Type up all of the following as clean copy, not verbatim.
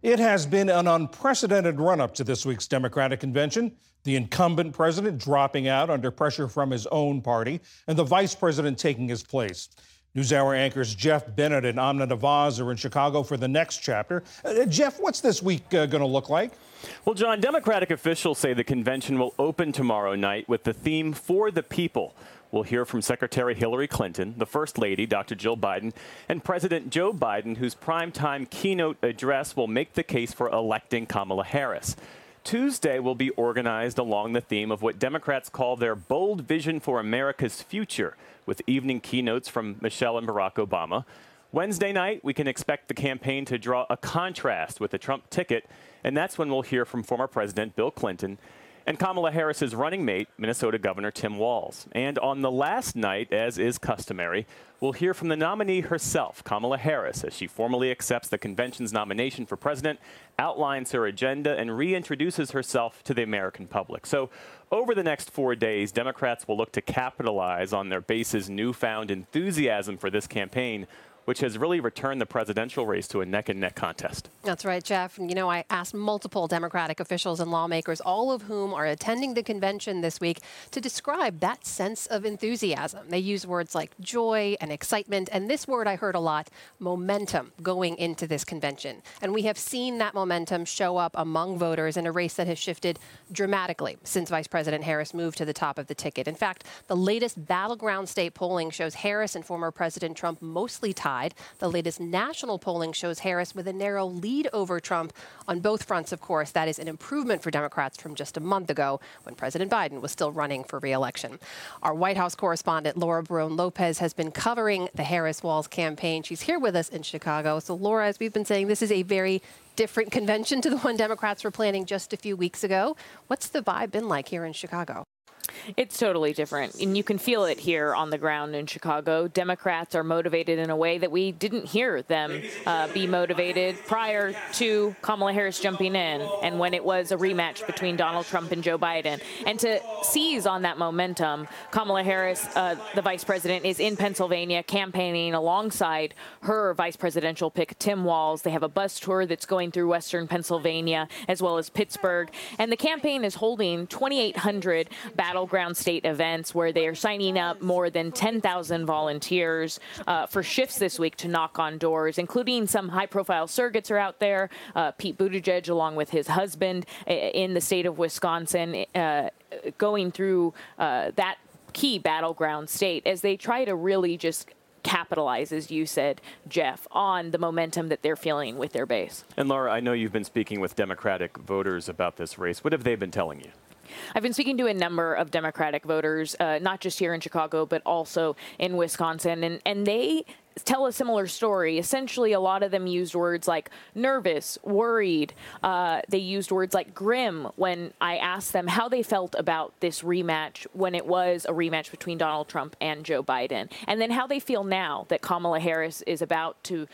It has been an unprecedented run-up to this week's Democratic convention. The incumbent president dropping out under pressure from his own party, and the vice president taking his place. NewsHour anchors Jeff Bennett and Amna Nawaz are in Chicago for the next chapter. Jeff, what's this week going to look like? Well, John, Democratic officials say the convention will open tomorrow night with the theme For the People. We'll hear from Secretary Hillary Clinton, the First Lady, Dr. Jill Biden, and President Joe Biden, whose primetime keynote address will make the case for electing Kamala Harris. Tuesday will be organized along the theme of what Democrats call their bold vision for America's future, with evening keynotes from Michelle and Barack Obama. Wednesday night, we can expect the campaign to draw a contrast with the Trump ticket, and that's when we'll hear from former President Bill Clinton and Kamala Harris's running mate, Minnesota Governor Tim Walz. And on the last night, as is customary, we'll hear from the nominee herself, Kamala Harris, as she formally accepts the convention's nomination for president, outlines her agenda, and reintroduces herself to the American public. So over the next 4 days, Democrats will look to capitalize on their base's newfound enthusiasm for this campaign, which has really returned the presidential race to a neck-and-neck contest. That's right, Jeff. And, I asked multiple Democratic officials and lawmakers, all of whom are attending the convention this week, to describe that sense of enthusiasm. They use words like joy and excitement, and this word I heard a lot, momentum, going into this convention. And we have seen that momentum show up among voters in a race that has shifted dramatically since Vice President Harris moved to the top of the ticket. In fact, the latest battleground state polling shows Harris and former President Trump mostly tied. The latest national polling shows Harris with a narrow lead over Trump on both fronts, of course. That is an improvement for Democrats from just a month ago when President Biden was still running for re-election. Our White House correspondent, Laura Barone Lopez, has been covering the Harris-Walz campaign. She's here with us in Chicago. So, Laura, as we've been saying, this is a very different convention to the one Democrats were planning just a few weeks ago. What's the vibe been like here in Chicago? It's totally different, and you can feel it here on the ground in Chicago. Democrats are motivated in a way that we didn't hear them be motivated prior to Kamala Harris jumping in and when it was a rematch between Donald Trump and Joe Biden. And to seize on that momentum, Kamala Harris, the vice president, is in Pennsylvania campaigning alongside her vice presidential pick, Tim Walz. They have a bus tour that's going through Western Pennsylvania as well as Pittsburgh. And the campaign is holding 2,800 battleground state events where they are signing up more than 10,000 volunteers for shifts this week to knock on doors, including some high-profile surrogates are out there. Pete Buttigieg, along with his husband, in the state of Wisconsin, going through that key battleground state as they try to really just capitalize, as you said, Jeff, on the momentum that they're feeling with their base. And Laura, I know you've been speaking with Democratic voters about this race. What have they been telling you? I've been speaking to a number of Democratic voters, not just here in Chicago, but also in Wisconsin, and they tell a similar story. Essentially, a lot of them used words like nervous, worried. They used words like grim when I asked them how they felt about this rematch when it was a rematch between Donald Trump and Joe Biden. And then how they feel now that Kamala Harris is about to,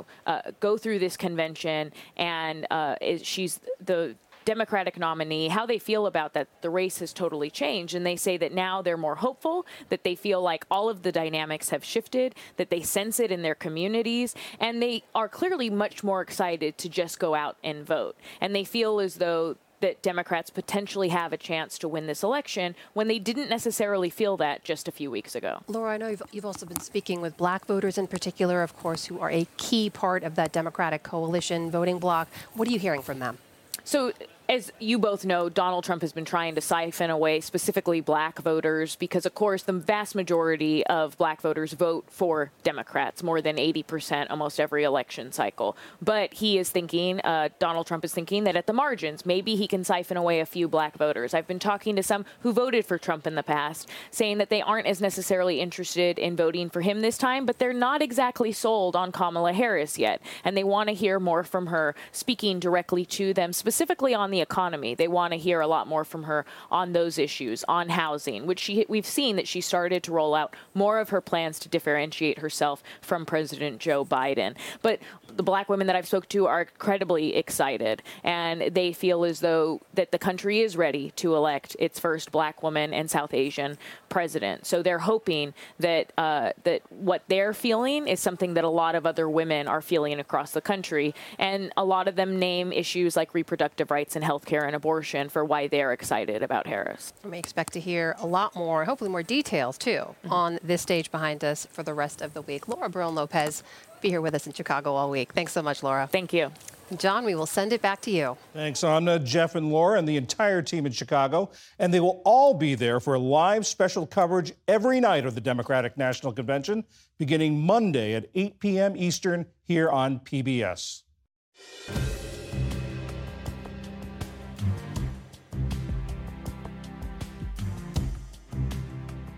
go through this convention and she's the Democratic nominee, how they feel about that. The race has totally changed, and they say that now they're more hopeful, that they feel like all of the dynamics have shifted, that they sense it in their communities, and they are clearly much more excited to just go out and vote. And they feel as though that Democrats potentially have a chance to win this election when they didn't necessarily feel that just a few weeks ago. Laura, I know you've also been speaking with black voters in particular, of course, who are a key part of that Democratic coalition voting bloc. What are you hearing from them? So, as you both know, Donald Trump has been trying to siphon away specifically black voters because, of course, the vast majority of black voters vote for Democrats, more than 80% almost every election cycle. But he is thinking, Donald Trump is thinking that at the margins, maybe he can siphon away a few black voters. I've been talking to some who voted for Trump in the past, saying that they aren't as necessarily interested in voting for him this time, but they're not exactly sold on Kamala Harris yet. And they want to hear more from her, speaking directly to them, specifically on the the economy. They want to hear a lot more from her on those issues, on housing, which we've seen that she started to roll out more of her plans to differentiate herself from President Joe Biden. But the black women that I've spoken to are incredibly excited, and they feel as though that the country is ready to elect its first black woman and South Asian president. So they're hoping that that what they're feeling is something that a lot of other women are feeling across the country, and a lot of them name issues like reproductive rights and healthcare and abortion for why they're excited about Harris. We may expect to hear a lot more, hopefully more details too, on this stage behind us for the rest of the week. Laura Barone-Lopez, be here with us in Chicago all week. Thanks so much, Laura. Thank you. John, we will send it back to you. Thanks, Anna, Jeff, and Laura, and the entire team in Chicago. And they will all be there for live special coverage every night of the Democratic National Convention, beginning Monday at 8 p.m. Eastern here on PBS.